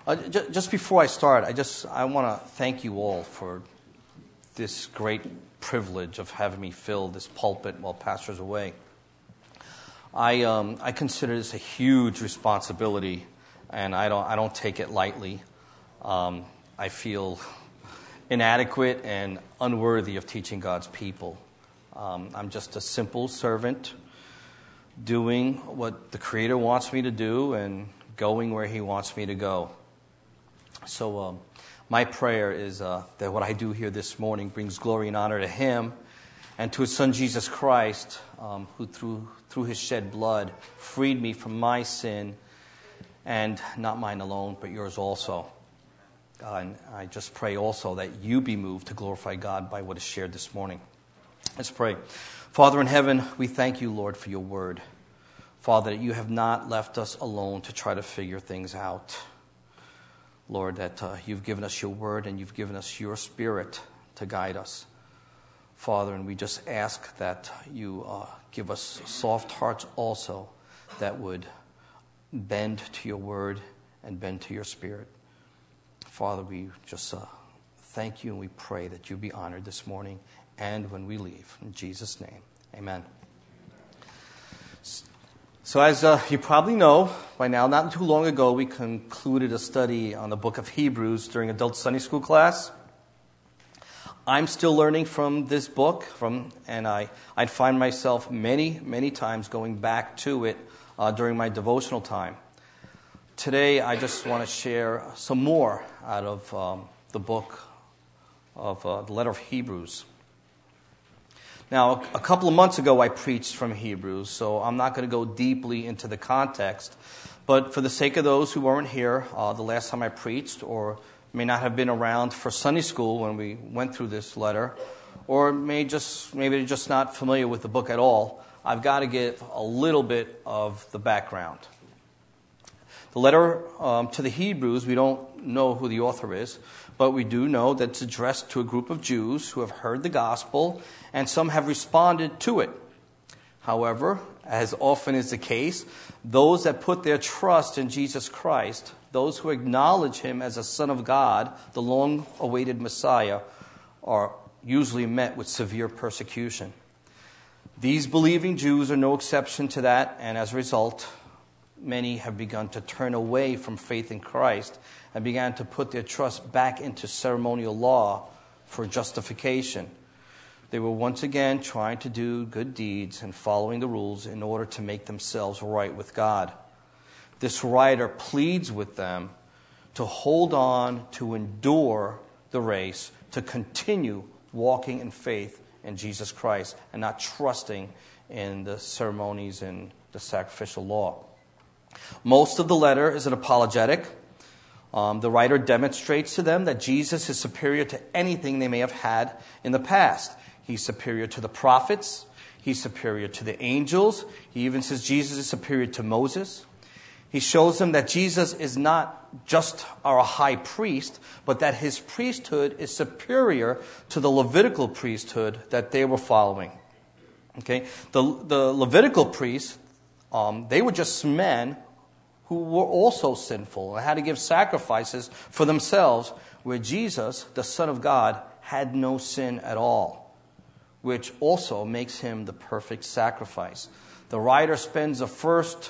Just before I start, I want to thank you all for this great privilege of having me fill this pulpit while Pastor's away. I consider this a huge responsibility, and I don't take it lightly. I feel inadequate and unworthy of teaching God's people. I'm just a simple servant doing what the Creator wants me to do and going where He wants me to go. So my prayer is that what I do here this morning brings glory and honor to Him and to His Son Jesus Christ, who through His shed blood freed me from my sin, and not mine alone, but yours also. And I just pray also that you be moved to glorify God by what is shared this morning. Let's pray. Father in heaven, we thank you, Lord, for your word. Father, that you have not left us alone to try to figure things out. Lord, that you've given us your word and you've given us your spirit to guide us. Father, and we just ask that you give us soft hearts also that would bend to your word and bend to your spirit. Father, we just thank you and we pray that you be honored this morning and when we leave. In Jesus' name, amen. So as you probably know by now, not too long ago, we concluded a study on the book of Hebrews during adult Sunday school class. I'm still learning from this book, and I'd find myself many, many times going back to it during my devotional time. Today, I just want to share some more out of the book of the letter of Hebrews. Now, a couple of months ago, I preached from Hebrews, so I'm not going to go deeply into the context. But for the sake of those who weren't here the last time I preached, or may not have been around for Sunday school when we went through this letter, or maybe they're just not familiar with the book at all, I've got to give a little bit of the background. The letter to the Hebrews, we don't know who the author is, but we do know that it's addressed to a group of Jews who have heard the gospel, and some have responded to it. However, as often is the case, those that put their trust in Jesus Christ, those who acknowledge Him as a Son of God, the long-awaited Messiah, are usually met with severe persecution. These believing Jews are no exception to that, and as a result, many have begun to turn away from faith in Christ and began to put their trust back into ceremonial law for justification. They were once again trying to do good deeds and following the rules in order to make themselves right with God. This writer pleads with them to hold on, to endure the race, to continue walking in faith in Jesus Christ and not trusting in the ceremonies and the sacrificial law. Most of the letter is an apologetic. The writer demonstrates to them that Jesus is superior to anything they may have had in the past. He's superior to the prophets. He's superior to the angels. He even says Jesus is superior to Moses. He shows them that Jesus is not just our high priest, but that his priesthood is superior to the Levitical priesthood that they were following. Okay, the Levitical priests, they were just men who were also sinful and had to give sacrifices for themselves, where Jesus, the Son of God, had no sin at all, which also makes him the perfect sacrifice. The writer spends the first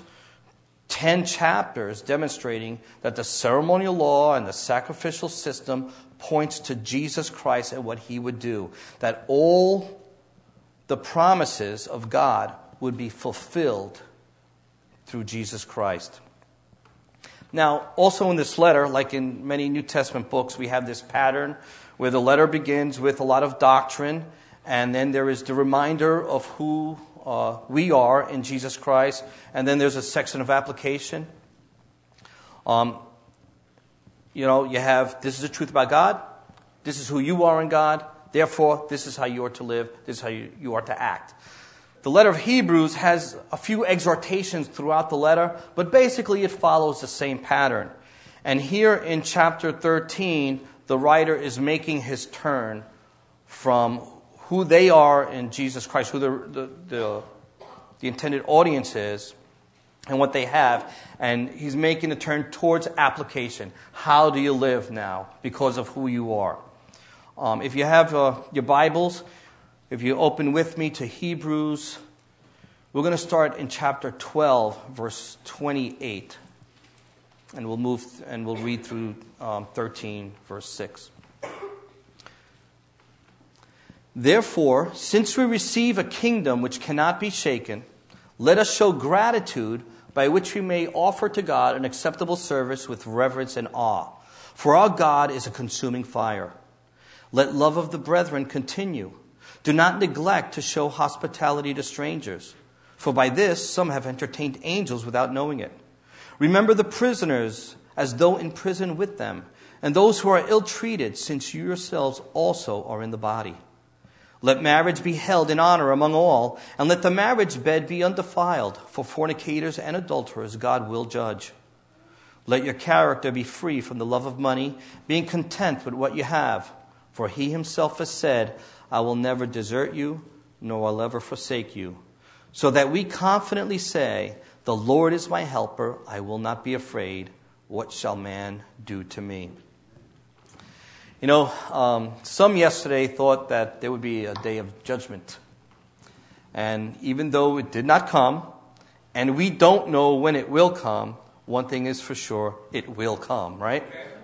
10 chapters demonstrating that the ceremonial law and the sacrificial system points to Jesus Christ and what he would do, that all the promises of God would be fulfilled through Jesus Christ. Now, also in this letter, like in many New Testament books, we have this pattern where the letter begins with a lot of doctrine, and then there is the reminder of who we are in Jesus Christ, and then there's a section of application. You have, this is the truth about God, this is who you are in God, therefore, this is how you are to live, this is how you are to act. The letter of Hebrews has a few exhortations throughout the letter, but basically it follows the same pattern. And here in chapter 13, the writer is making his turn from who they are in Jesus Christ, who the intended audience is, and what they have. And he's making a turn towards application. How do you live now because of who you are? If you have your Bibles, if you open with me to Hebrews, we're going to start in chapter 12, verse 28. And we'll read through 13, verse 6. Therefore, since we receive a kingdom which cannot be shaken, let us show gratitude by which we may offer to God an acceptable service with reverence and awe. For our God is a consuming fire. Let love of the brethren continue. Do not neglect to show hospitality to strangers, for by this some have entertained angels without knowing it. Remember the prisoners as though in prison with them, and those who are ill-treated, since you yourselves also are in the body. Let marriage be held in honor among all, and let the marriage bed be undefiled, for fornicators and adulterers God will judge. Let your character be free from the love of money, being content with what you have. For he himself has said, I will never desert you, nor will ever forsake you. So that we confidently say, the Lord is my helper, I will not be afraid. What shall man do to me? You know, some yesterday thought that there would be a day of judgment. And even though it did not come, and we don't know when it will come, one thing is for sure, it will come, right?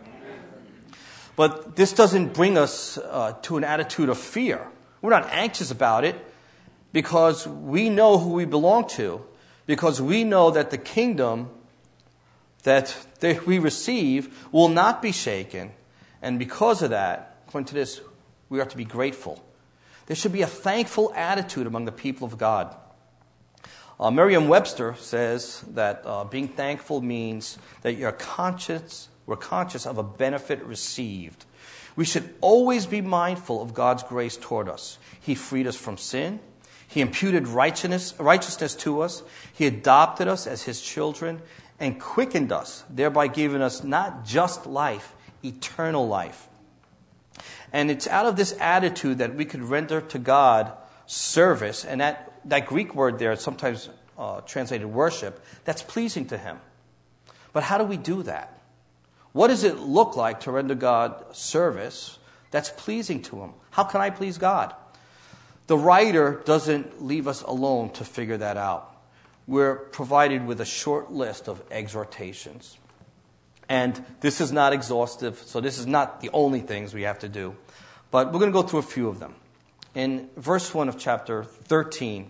But this doesn't bring us to an attitude of fear. We're not anxious about it because we know who we belong to, because we know that the kingdom that we receive will not be shaken. And because of that, according to this, we are to be grateful. There should be a thankful attitude among the people of God. Merriam-Webster says that being thankful means that we're conscious of a benefit received. We should always be mindful of God's grace toward us. He freed us from sin. He imputed righteousness to us. He adopted us as His children and quickened us, thereby giving us not just life, eternal life. And it's out of this attitude that we could render to God service, and that Greek word there, sometimes translated worship, that's pleasing to Him. But how do we do that? What does it look like to render God service that's pleasing to Him? How can I please God? The writer doesn't leave us alone to figure that out. We're provided with a short list of exhortations. And this is not exhaustive, so this is not the only things we have to do. But we're going to go through a few of them. In verse 1 of chapter 13,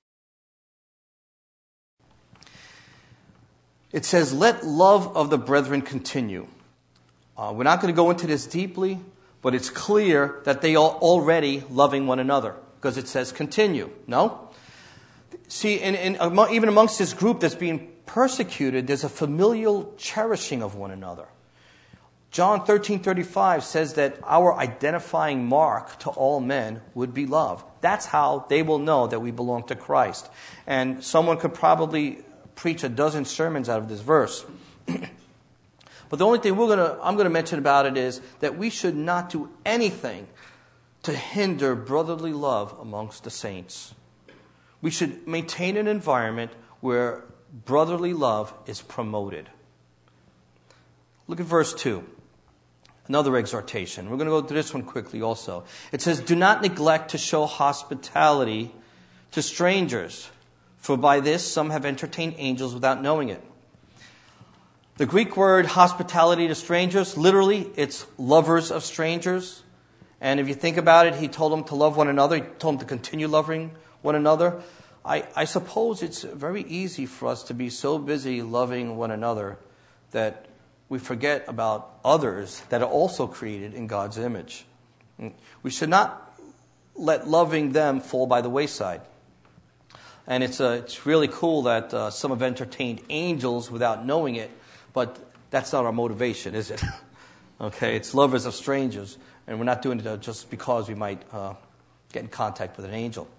it says, let love of the brethren continue. We're not going to go into this deeply, but it's clear that they are already loving one another, because it says continue. No? See, even amongst this group that's being persecuted, there's a familial cherishing of one another. John 13:35 says that our identifying mark to all men would be love. That's how they will know that we belong to Christ. And someone could probably preach a dozen sermons out of this verse. But the only thing I'm going to mention about it is that we should not do anything to hinder brotherly love amongst the saints. We should maintain an environment where brotherly love is promoted. Look at verse 2. Another exhortation. We're going to go through this one quickly also. It says, do not neglect to show hospitality to strangers, for by this some have entertained angels without knowing it. The Greek word hospitality to strangers, literally, it's lovers of strangers. And if you think about it, he told them to love one another. He told them to continue loving one another. I suppose it's very easy for us to be so busy loving one another that we forget about others that are also created in God's image. We should not let loving them fall by the wayside. And it's really cool that some have entertained angels without knowing it, but that's not our motivation, is it? Okay, it's lovers of strangers, and we're not doing it just because we might get in contact with an angel.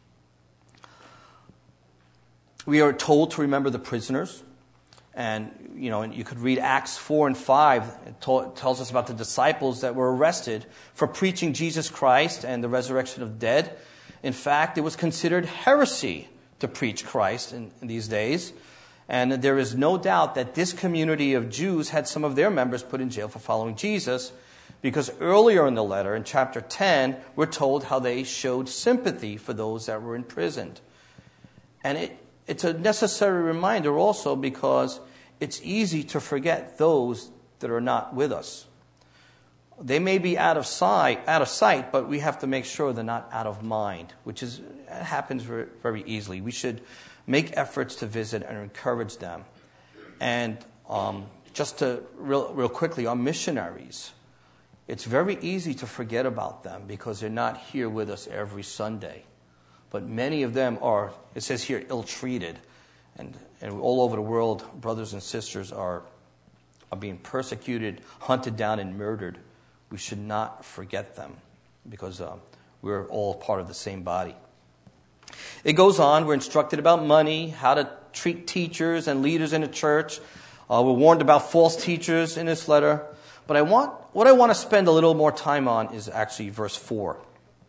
We are told to remember the prisoners. And you could read Acts 4 and 5. It tells us about the disciples that were arrested for preaching Jesus Christ and the resurrection of the dead. In fact, it was considered heresy to preach Christ in these days. And there is no doubt that this community of Jews had some of their members put in jail for following Jesus, because earlier in the letter, in chapter 10, we're told how they showed sympathy for those that were imprisoned. And it's a necessary reminder also because it's easy to forget those that are not with us. They may be out of sight, but we have to make sure they're not out of mind, which happens very, very easily. We should make efforts to visit and encourage them. And just to real quickly, our missionaries, it's very easy to forget about them because they're not here with us every Sunday. But many of them are, it says here, ill-treated. And all over the world, brothers and sisters are being persecuted, hunted down, and murdered. We should not forget them because we're all part of the same body. It goes on. We're instructed about money, how to treat teachers and leaders in the church. We're warned about false teachers in this letter. But what I want to spend a little more time on is actually verse 4.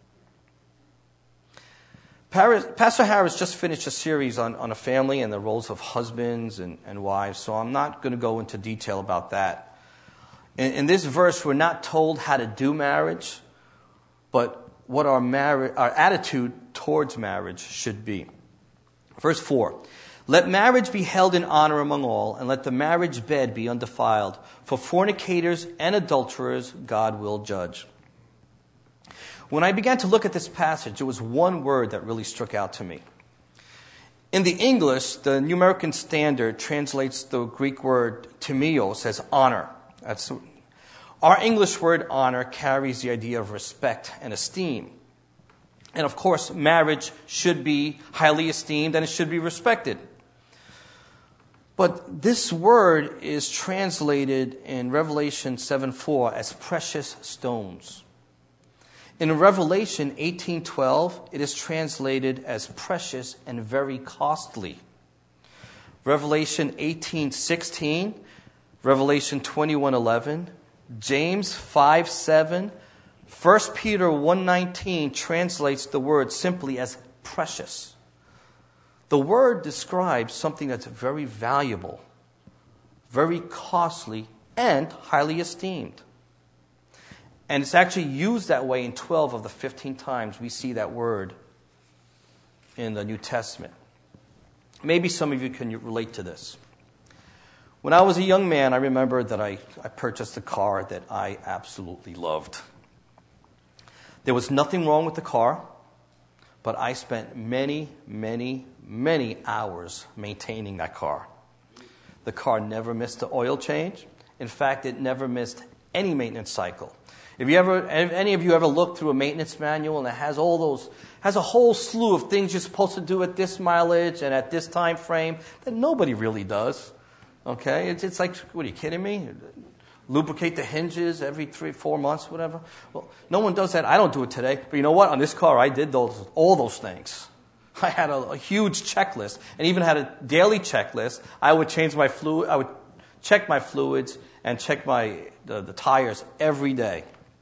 Pastor Harris just finished a series on a family and the roles of husbands and wives, so I'm not going to go into detail about that. In this verse, we're not told how to do marriage, but what our attitude towards marriage should be. Verse 4, let marriage be held in honor among all, and let the marriage bed be undefiled. For fornicators and adulterers God will judge. When I began to look at this passage, there was one word that really struck out to me. In the English, the New American Standard translates the Greek word timios as honor. Our English word honor carries the idea of respect and esteem. And of course, marriage should be highly esteemed and it should be respected. But this word is translated in Revelation 7:4 as precious stones. In Revelation 18:12, it is translated as precious and very costly. Revelation 18:16, Revelation 21:11, James 5:7, 1 Peter 1:19 translates the word simply as precious. The word describes something that's very valuable, very costly, and highly esteemed. And it's actually used that way in 12 of the 15 times we see that word in the New Testament. Maybe some of you can relate to this. When I was a young man, I remember that I purchased a car that I absolutely loved. There was nothing wrong with the car, but I spent many, many, many hours maintaining that car. The car never missed an oil change. In fact, it never missed any maintenance cycle. If any of you ever looked through a maintenance manual and it has a whole slew of things you're supposed to do at this mileage and at this time frame that nobody really does. Okay? It's like, what are you kidding me? Lubricate the hinges every 3-4 months, whatever. Well, no one does that. I don't do it today. But you know what? On this car, I did all those things. I had a huge checklist and even had a daily checklist. I would change my fluid. I would check my fluids and check the tires every day.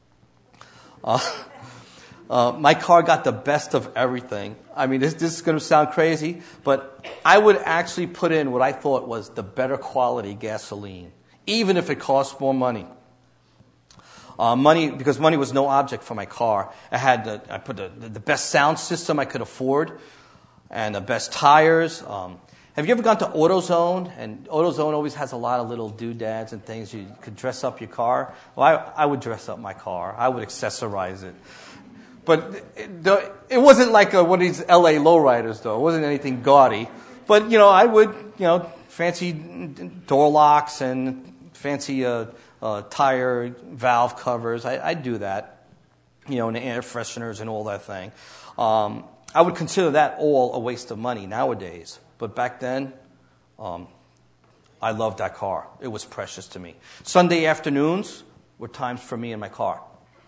My car got the best of everything. I mean, this is going to sound crazy, but I would actually put in what I thought was the better quality gasoline, even if it cost more money. Because money was no object for my car. I put the best sound system I could afford and the best tires. Have you ever gone to AutoZone? And AutoZone always has a lot of little doodads and things. You could dress up your car. Well, I would dress up my car. I would accessorize it. But it wasn't like one of these LA lowriders, though. It wasn't anything gaudy. But, I would, fancy door locks and fancy tire valve covers. I'd do that, and the air fresheners and all that thing. I would consider that all a waste of money nowadays. But back then, I loved that car. It was precious to me. Sunday afternoons were times for me in my car.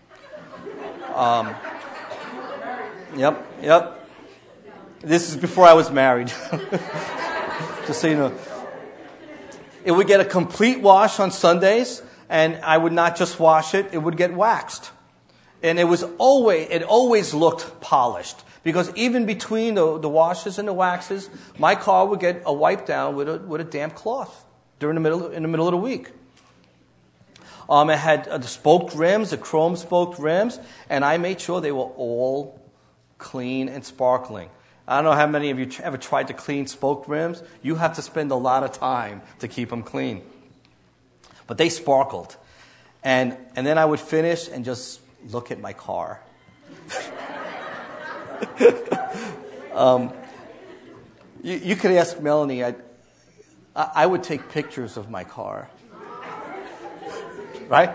Yep. This is before I was married. Just so you know. It would get a complete wash on Sundays, and I would not just wash it, it would get waxed. And it always looked polished. Because even between the washes and the waxes, my car would get a wipe down with a damp cloth in the middle of the week. It had the spoked rims, the chrome spoked rims, and I made sure they were all clean and sparkling. I don't know how many of you ever tried to clean spoked rims. You have to spend a lot of time to keep them clean. But they sparkled. And then I would finish and just look at my car. You could ask Melanie. I would take pictures of my car. Right?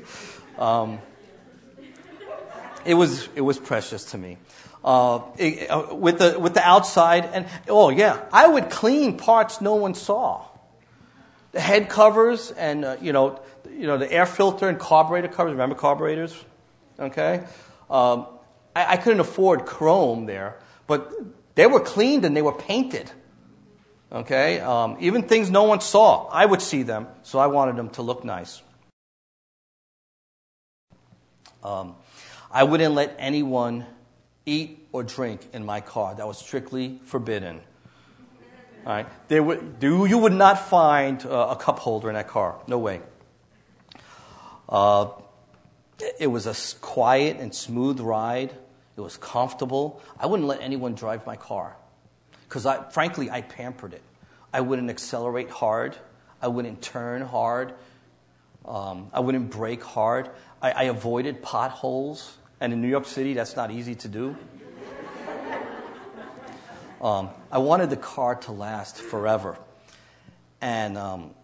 It was precious to me. With the outside, and I would clean parts no one saw. The head covers and the air filter and carburetor covers. Remember carburetors? Okay. I couldn't afford chrome there, but they were cleaned and they were painted. Okay. Even things no one saw, I would see them, so I wanted them to look nice. I wouldn't let anyone eat or drink in my car. That was strictly forbidden. All right. You would not find a cup holder in that car. No way. It was a quiet and smooth ride. It was comfortable. I wouldn't let anyone drive my car because, frankly, I pampered it. I wouldn't accelerate hard. I wouldn't turn hard. I wouldn't brake hard. I avoided potholes. And in New York City, that's not easy to do. I wanted the car to last forever. And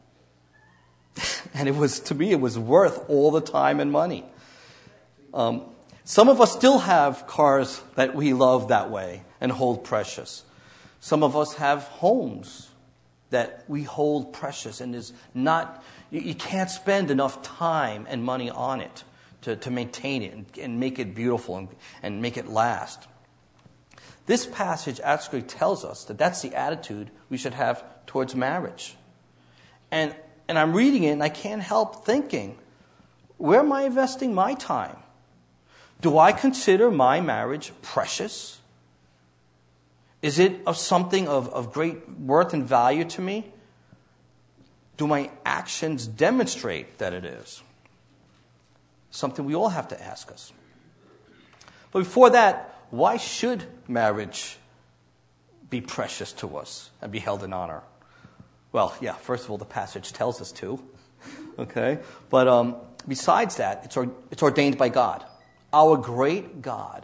it was, to me, it was worth all the time and money. Some of us still have cars that we love that way and hold precious. Some of us have homes that we hold precious, and you can't spend enough time and money on it to maintain it and make it beautiful and make it last. This passage actually tells us that that's the attitude we should have towards marriage. And I'm reading it and I can't help thinking, where am I investing my time? Do I consider my marriage precious? Is it of something of great worth and value to me? Do my actions demonstrate that it is? Something we all have to ask us. But before that, why should marriage be precious to us and be held in honor? Well, first of all, the passage tells us to. Okay? But besides that, it's ordained by God. Our great God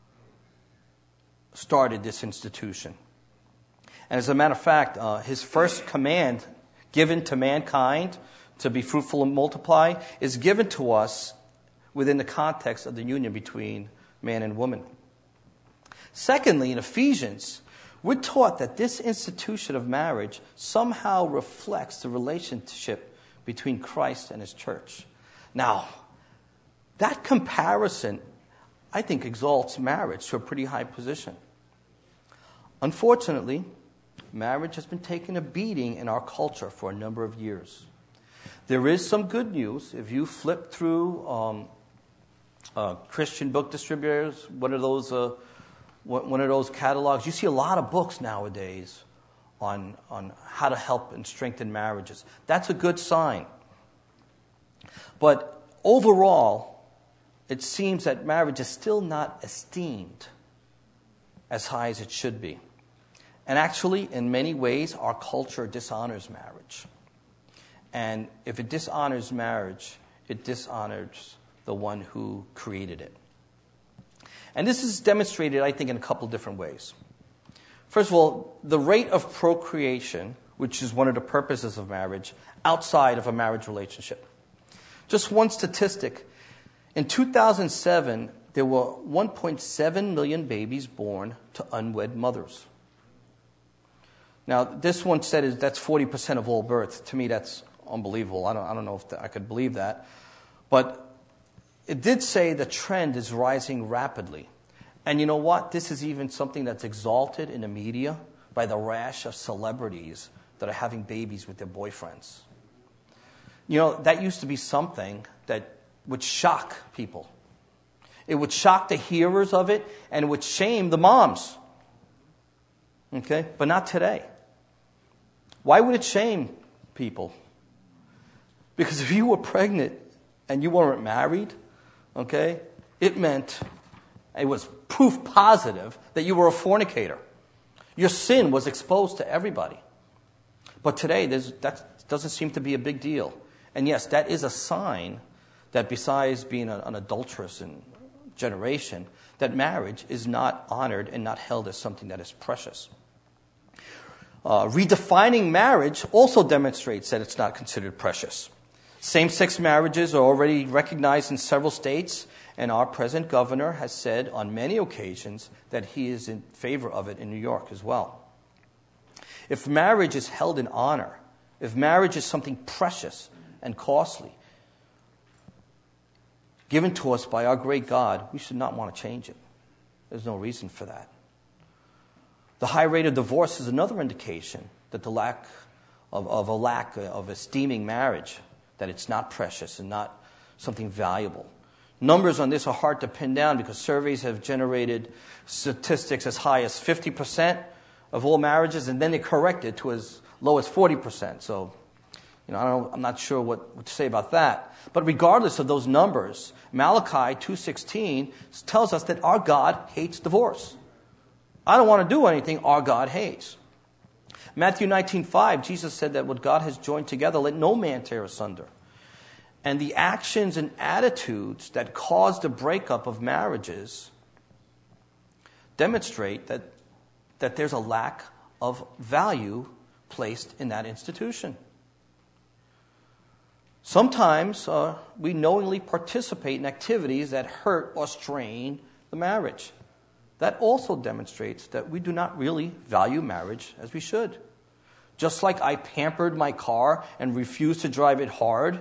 started this institution. And as a matter of fact, his first command given to mankind to be fruitful and multiply is given to us within the context of the union between man and woman. Secondly, in Ephesians, we're taught that this institution of marriage somehow reflects the relationship between Christ and his church. Now, that comparison, I think, exalts marriage to a pretty high position. Unfortunately, marriage has been taking a beating in our culture for a number of years. There is some good news. If you flip through Christian book distributors, one of those catalogs, you see a lot of books nowadays on how to help and strengthen marriages. That's a good sign. But overall, it seems that marriage is still not esteemed as high as it should be. And actually, in many ways, our culture dishonors marriage. And if it dishonors marriage, it dishonors the one who created it. And this is demonstrated, I think, in a couple different ways. First of all, the rate of procreation, which is one of the purposes of marriage, outside of a marriage relationship. Just one statistic. In 2007, there were 1.7 million babies born to unwed mothers. Now, this one said that's 40% of all births. To me, that's unbelievable. I don't know if I could believe that. But it did say the trend is rising rapidly. And you know what? This is even something that's exalted in the media by the rash of celebrities that are having babies with their boyfriends. You know, that used to be something that would shock people. It would shock the hearers of it, and it would shame the moms. Okay? But not today. Why would it shame people? Because if you were pregnant and you weren't married, okay, it meant, it was proof positive that you were a fornicator. Your sin was exposed to everybody. But today, that doesn't seem to be a big deal. And yes, that is a sign that besides being an adulterous generation, that marriage is not honored and not held as something that is precious. Redefining marriage also demonstrates that it's not considered precious. Same-sex marriages are already recognized in several states, and our present governor has said on many occasions that he is in favor of it in New York as well. If marriage is held in honor, if marriage is something precious and costly, given to us by our great God, we should not want to change it. There's no reason for that. The high rate of divorce is another indication that the lack of esteeming marriage, that it's not precious and not something valuable. Numbers on this are hard to pin down because surveys have generated statistics as high as 50% of all marriages, and then they correct it to as low as 40%. So, I'm not sure what to say about that. But regardless of those numbers, Malachi 2:16 tells us that our God hates divorce. I don't want to do anything our God hates. Matthew 19:5, Jesus said that what God has joined together, let no man tear asunder. And the actions and attitudes that cause the breakup of marriages demonstrate that there's a lack of value placed in that institution. Sometimes we knowingly participate in activities that hurt or strain the marriage. That also demonstrates that we do not really value marriage as we should. Just like I pampered my car and refused to drive it hard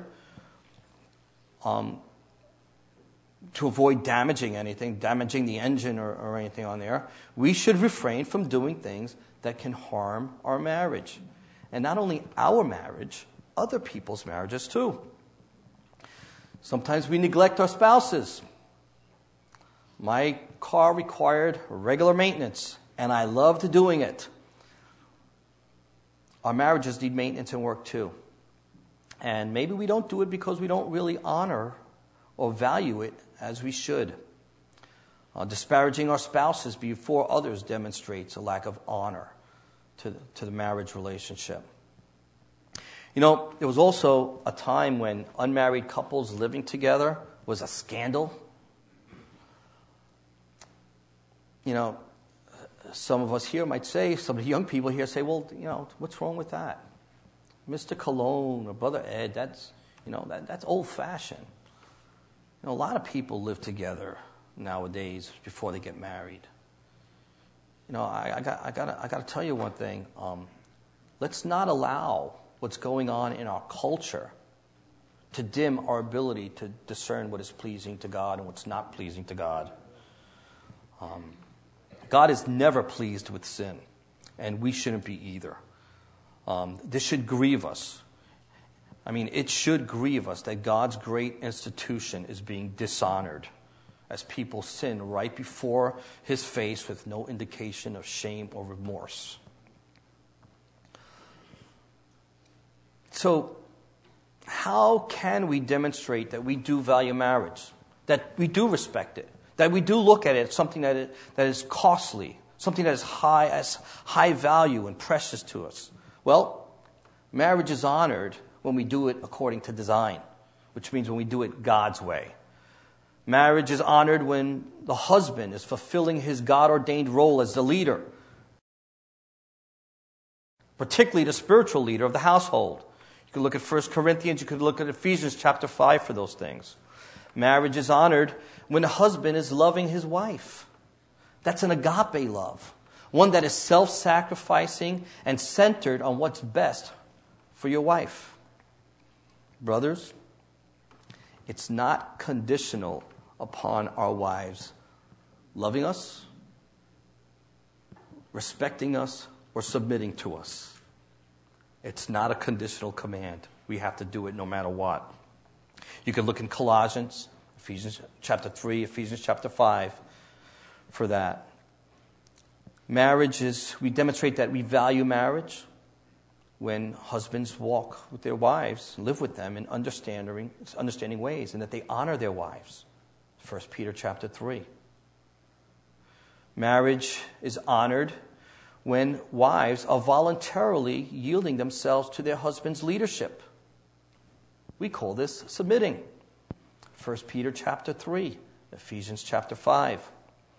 to avoid damaging the engine or anything on there, we should refrain from doing things that can harm our marriage. And not only our marriage, other people's marriages too. Sometimes we neglect our spouses. My car required regular maintenance, and I loved doing it. Our marriages need maintenance and work too. And maybe we don't do it because we don't really honor or value it as we should. Disparaging our spouses before others demonstrates a lack of honor to the marriage relationship. There was also a time when unmarried couples living together was a scandal. Some of us here might say, some of the young people here say, well, what's wrong with that? Mr. Cologne or Brother Ed, that's old-fashioned. A lot of people live together nowadays before they get married. I got to tell you one thing. Let's not allow what's going on in our culture to dim our ability to discern what is pleasing to God and what's not pleasing to God. God is never pleased with sin, and we shouldn't be either. This should grieve us. It should grieve us that God's great institution is being dishonored as people sin right before His face with no indication of shame or remorse. So, how can we demonstrate that we do value marriage, that we do respect it, that we do look at it as something that is costly, something that is high value and precious to us? Well, marriage is honored when we do it according to design, which means when we do it God's way. Marriage is honored when the husband is fulfilling his God-ordained role as the leader, particularly the spiritual leader of the household. You could look at 1 Corinthians, you could look at Ephesians chapter 5 for those things. Marriage is honored when the husband is loving his wife. That's an agape love, one that is self-sacrificing and centered on what's best for your wife. Brothers, it's not conditional upon our wives loving us, respecting us, or submitting to us. It's not a conditional command. We have to do it no matter what. You can look in Colossians, Ephesians chapter 3, Ephesians chapter 5 for that. Marriage is, we demonstrate that we value marriage when husbands walk with their wives, live with them in understanding ways, and that they honor their wives. 1 Peter chapter 3. Marriage is honored when wives are voluntarily yielding themselves to their husband's leadership. We call this submitting. 1 Peter chapter 3, Ephesians chapter 5.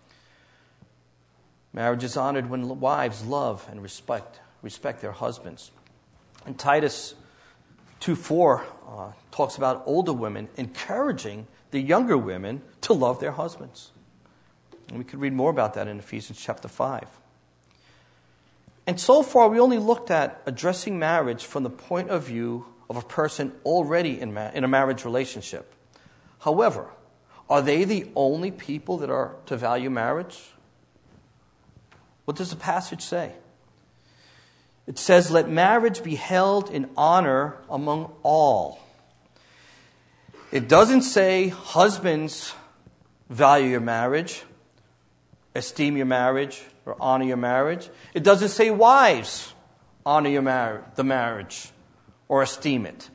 Marriage is honored when wives love and respect their husbands. And Titus 2:4 talks about older women encouraging the younger women to love their husbands. And we could read more about that in Ephesians chapter 5. And so far, we only looked at addressing marriage from the point of view of a person already in a marriage relationship. However, are they the only people that are to value marriage? What does the passage say? It says, let marriage be held in honor among all. It doesn't say husbands value your marriage, esteem your marriage, or honor your marriage. It doesn't say wives honor the marriage or esteem it.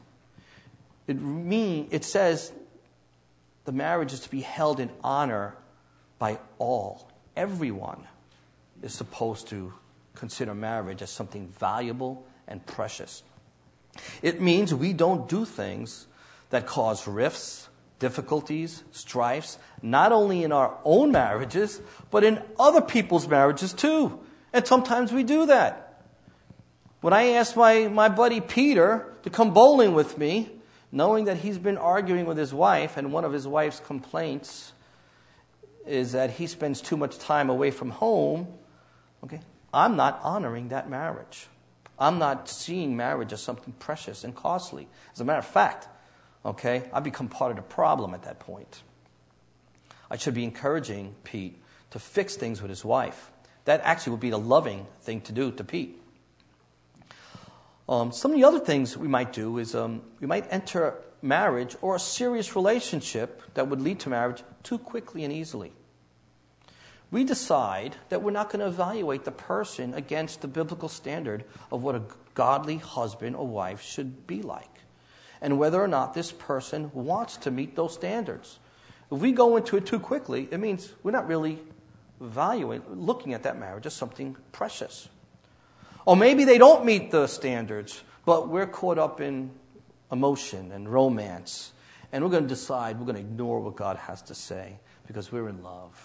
It says the marriage is to be held in honor by all. Everyone is supposed to consider marriage as something valuable and precious. It means we don't do things that cause rifts, difficulties, strifes, not only in our own marriages, but in other people's marriages too. And sometimes we do that. When I asked my buddy Peter to come bowling with me, knowing that he's been arguing with his wife, and one of his wife's complaints is that he spends too much time away from home, okay, I'm not honoring that marriage. I'm not seeing marriage as something precious and costly. As a matter of fact, okay, I become part of the problem at that point. I should be encouraging Pete to fix things with his wife. That actually would be the loving thing to do to Pete. Some of the other things we might do is we might enter marriage or a serious relationship that would lead to marriage too quickly and easily. We decide that we're not going to evaluate the person against the biblical standard of what a godly husband or wife should be like, and whether or not this person wants to meet those standards. If we go into it too quickly, it means we're not really looking at that marriage as something precious. Or maybe they don't meet the standards, but we're caught up in emotion and romance, and we're going to decide we're going to ignore what God has to say because we're in love.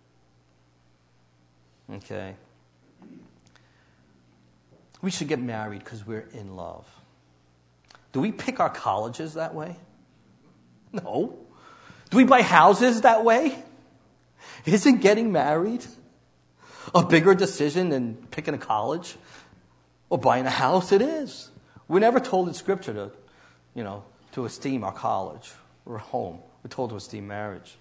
Okay? We should get married because we're in love. Do we pick our colleges that way? No. Do we buy houses that way? Isn't getting married a bigger decision than picking a college or buying a house? It is. We're never told in Scripture to esteem our college or home. We're told to esteem marriage.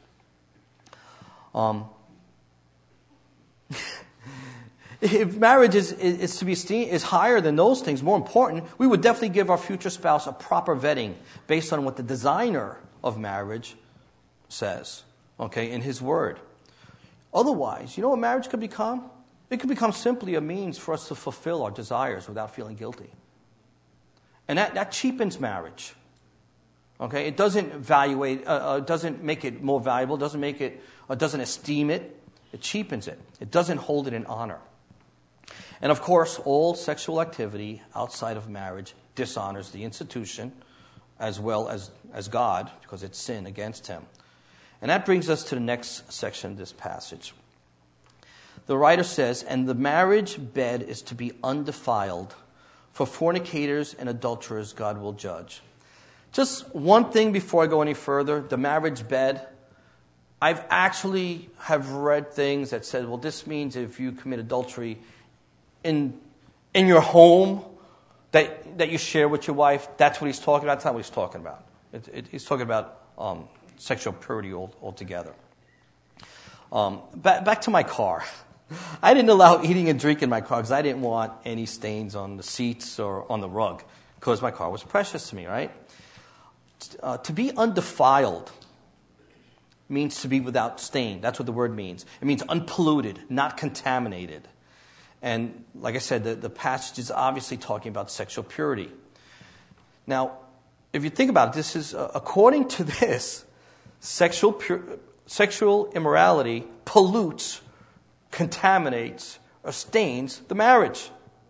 If marriage is to be esteemed, is higher than those things, more important, we would definitely give our future spouse a proper vetting based on what the designer of marriage says, okay, in his word. Otherwise, you know what marriage could become? It could become simply a means for us to fulfill our desires without feeling guilty. And that cheapens marriage. Okay, it doesn't doesn't make it more valuable, doesn't esteem it. It cheapens it. It doesn't hold it in honor. And of course, all sexual activity outside of marriage dishonors the institution as well as God, because it's sin against him. And that brings us to the next section of this passage. The writer says, and the marriage bed is to be undefiled. For fornicators and adulterers God will judge. Just one thing before I go any further. The marriage bed. I've actually have read things that said, well, this means if you commit adultery in your home that you share with your wife, that's what he's talking about. That's not what he's talking about. He's talking about sexual purity altogether. Back to my car. I didn't allow eating and drinking in my car because I didn't want any stains on the seats or on the rug because my car was precious to me, right? To be undefiled means to be without stain. That's what the word means. It means unpolluted, not contaminated. And like I said, the passage is obviously talking about sexual purity. Now, if you think about it, this is, according to this, sexual immorality pollutes, contaminates, or stains the marriage.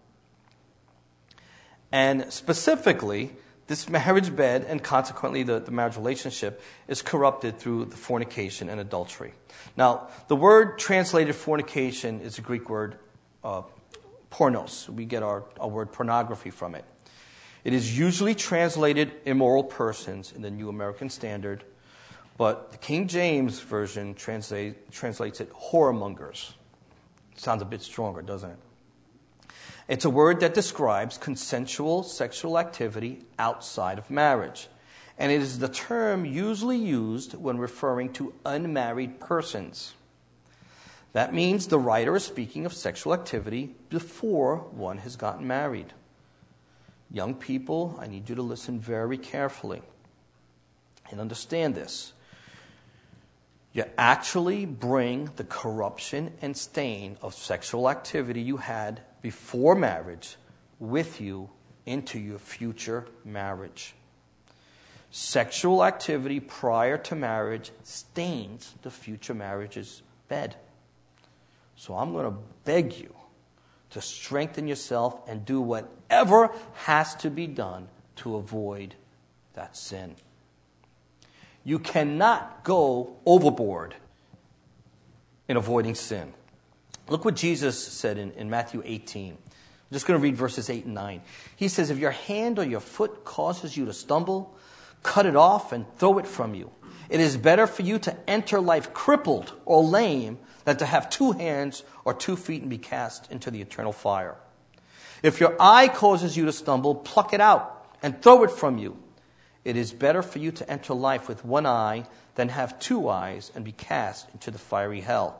And specifically, this marriage bed and consequently the marriage relationship is corrupted through the fornication and adultery. Now, the word translated fornication is a Greek word, pornos. We get our word pornography from it. It is usually translated immoral persons in the New American Standard, but the King James Version translates it whoremongers. Sounds a bit stronger, doesn't it? It's a word that describes consensual sexual activity outside of marriage. And it is the term usually used when referring to unmarried persons. That means the writer is speaking of sexual activity before one has gotten married. Young people, I need you to listen very carefully and understand this. You actually bring the corruption and stain of sexual activity you had before marriage with you into your future marriage. Sexual activity prior to marriage stains the future marriage's bed. So I'm going to beg you to strengthen yourself and do whatever has to be done to avoid that sin. You cannot go overboard in avoiding sin. Look what Jesus said in Matthew 18. I'm just going to read verses 8 and 9. He says, if your hand or your foot causes you to stumble, cut it off and throw it from you. It is better for you to enter life crippled or lame than to have 2 hands or 2 feet and be cast into the eternal fire. If your eye causes you to stumble, pluck it out and throw it from you. It is better for you to enter life with 1 eye than have 2 eyes and be cast into the fiery hell.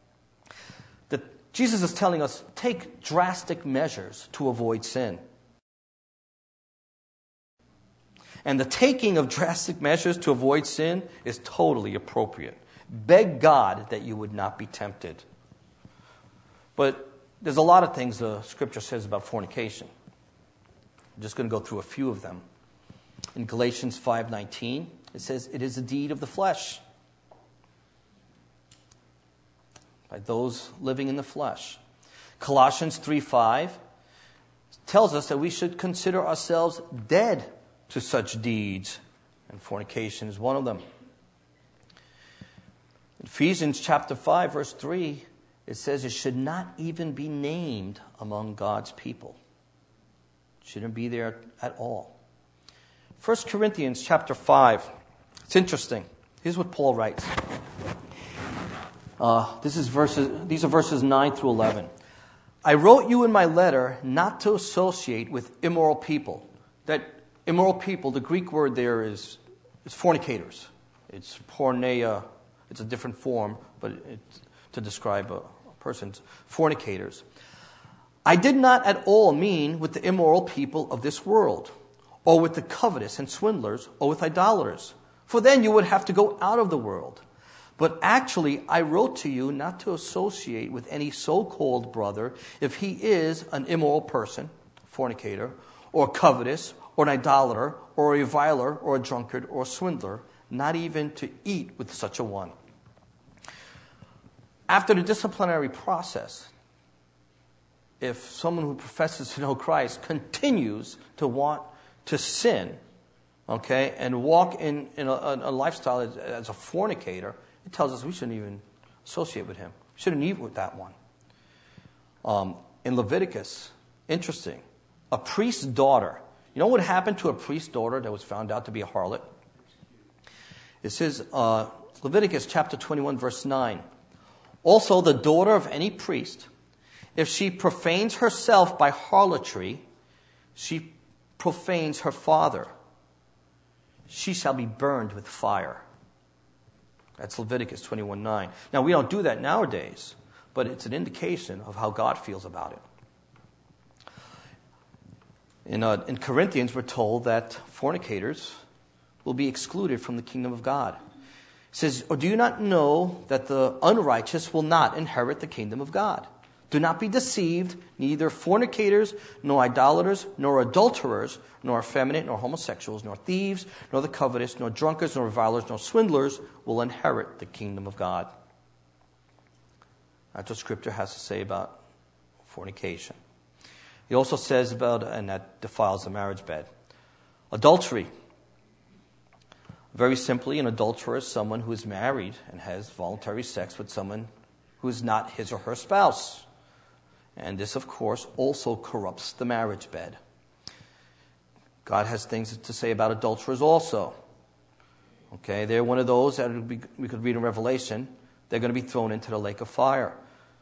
Jesus is telling us, take drastic measures to avoid sin. And the taking of drastic measures to avoid sin is totally appropriate. Beg God that you would not be tempted. But there's a lot of things the Scripture says about fornication. I'm just going to go through a few of them. In Galatians 5:19, it says, it is a deed of the flesh. By those living in the flesh. Colossians 3:5 tells us that we should consider ourselves dead to such deeds, and fornication is one of them. Ephesians chapter 5, verse 3, it says it should not even be named among God's people. It shouldn't be there at all. 1 Corinthians chapter 5, it's interesting. Here's what Paul writes. These are verses 9 through 11. I wrote you in my letter not to associate with immoral people. That immoral people, the Greek word there is fornicators. It's porneia. It's a different form, but it's to describe a person's fornicators. I did not at all mean with the immoral people of this world, or with the covetous and swindlers, or with idolaters, for then you would have to go out of the world. But actually, I wrote to you not to associate with any so-called brother if he is an immoral person, fornicator, or covetous, or an idolater, or a reviler, or a drunkard, or a swindler, not even to eat with such a one. After the disciplinary process, if someone who professes to know Christ continues to want to sin, okay, and walk in a lifestyle as a fornicator, it tells us we shouldn't even associate with him. We shouldn't eat with that one. In Leviticus, interesting, a priest's daughter. You know what happened to a priest's daughter that was found out to be a harlot? It says, Leviticus chapter 21, verse 9. Also, the daughter of any priest, if she profanes herself by harlotry, she profanes her father. She shall be burned with fire. That's Leviticus 21:9. Now, we don't do that nowadays, but it's an indication of how God feels about it. In Corinthians, we're told that fornicators will be excluded from the kingdom of God. says, or do you not know that the unrighteous will not inherit the kingdom of God? Do not be deceived, neither fornicators, nor idolaters, nor adulterers, nor effeminate, nor homosexuals, nor thieves, nor the covetous, nor drunkards, nor revilers, nor swindlers will inherit the kingdom of God. That's what Scripture has to say about fornication. He also says about, and that defiles the marriage bed, adultery. Very simply, an adulterer is someone who is married and has voluntary sex with someone who is not his or her spouse. And this, of course, also corrupts the marriage bed. God has things to say about adulterers also. Okay, they're one of those that we could read in Revelation. They're going to be thrown into the lake of fire.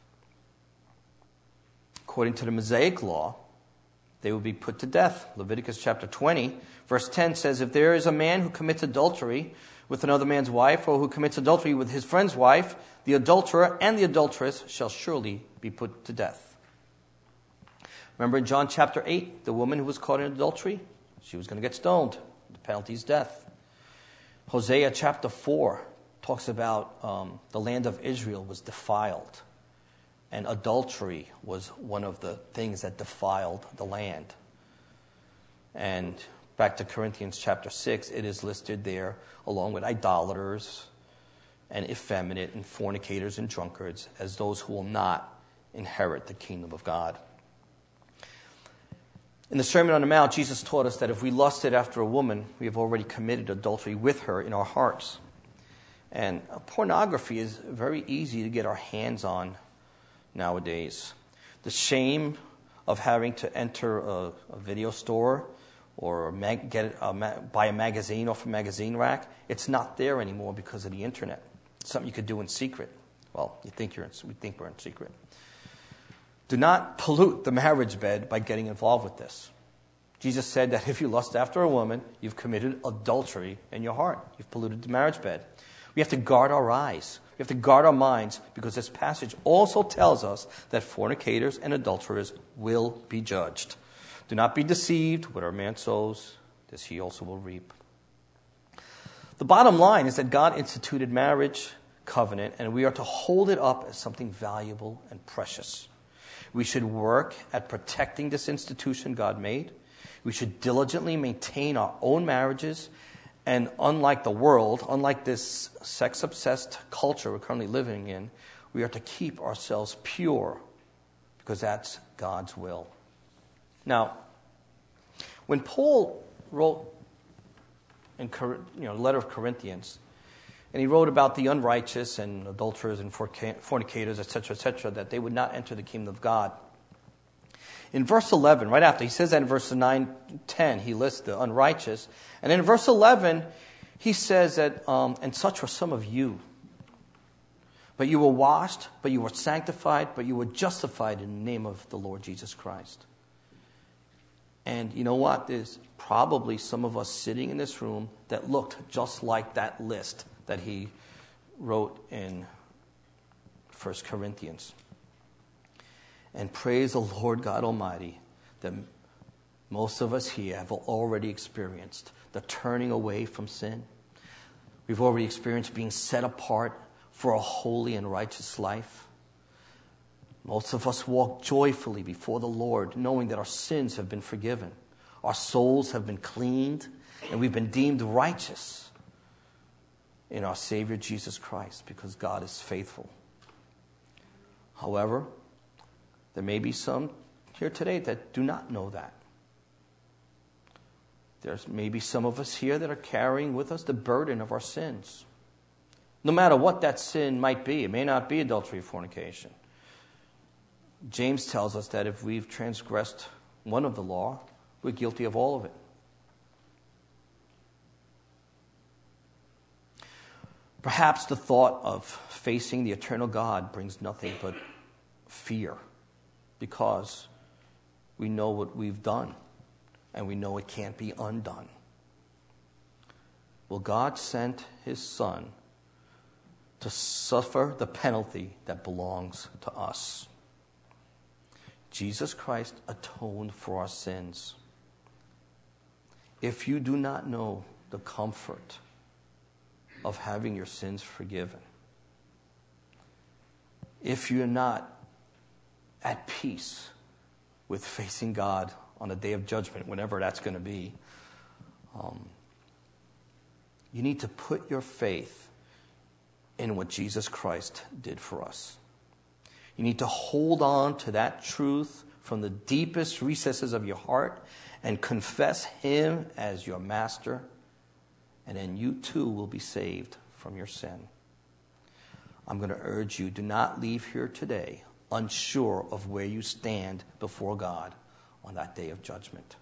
According to the Mosaic law, they will be put to death. Leviticus chapter 20, verse 10 says, if there is a man who commits adultery with another man's wife, or who commits adultery with his friend's wife, the adulterer and the adulteress shall surely be put to death. Remember in John chapter 8, the woman who was caught in adultery, she was going to get stoned. The penalty is death. Hosea chapter 4 talks about the land of Israel was defiled. And adultery was one of the things that defiled the land. And back to Corinthians chapter 6, it is listed there along with idolaters and effeminate and fornicators and drunkards as those who will not inherit the kingdom of God. In the Sermon on the Mount, Jesus taught us that if we lusted after a woman, we have already committed adultery with her in our hearts. And pornography is very easy to get our hands on nowadays. The shame of having to enter a video store or buy a magazine off a magazine rack, it's not there anymore because of the internet. It's something you could do in secret. Well, we think we're in secret. Do not pollute the marriage bed by getting involved with this. Jesus said that if you lust after a woman, you've committed adultery in your heart. You've polluted the marriage bed. We have to guard our eyes. We have to guard our minds, because this passage also tells us that fornicators and adulterers will be judged. Do not be deceived. What a man sows, this he also will reap. The bottom line is that God instituted marriage covenant, and we are to hold it up as something valuable and precious. We should work at protecting this institution God made. We should diligently maintain our own marriages. And unlike the world, unlike this sex-obsessed culture we're currently living in, we are to keep ourselves pure, because that's God's will. Now, when Paul wrote in the letter of Corinthians, and he wrote about the unrighteous and adulterers and fornicators, etc., that they would not enter the kingdom of God. In verse 11, right after, he says that in verses 9 and 10, he lists the unrighteous. And then in verse 11, he says that, and such were some of you. But you were washed, but you were sanctified, but you were justified in the name of the Lord Jesus Christ. And you know what? There's probably some of us sitting in this room that looked just like that list that he wrote in 1 Corinthians. And praise the Lord God Almighty that most of us here have already experienced the turning away from sin. We've already experienced being set apart for a holy and righteous life. Most of us walk joyfully before the Lord, knowing that our sins have been forgiven. Our souls have been cleaned, and we've been deemed righteous in our Savior Jesus Christ, because God is faithful. However, there may be some here today that do not know that. There's maybe some of us here that are carrying with us the burden of our sins. No matter what that sin might be, it may not be adultery or fornication. James tells us that if we've transgressed one of the law, we're guilty of all of it. Perhaps the thought of facing the eternal God brings nothing but fear, because we know what we've done, and we know it can't be undone. Well, God sent his Son to suffer the penalty that belongs to us. Jesus Christ atoned for our sins. If you do not know the comfort of having your sins forgiven. If you're not at peace with facing God on the day of judgment, whenever that's going to be, you need to put your faith in what Jesus Christ did for us. You need to hold on to that truth from the deepest recesses of your heart and confess Him as your master, and then you too will be saved from your sin. I'm going to urge you, do not leave here today unsure of where you stand before God on that day of judgment.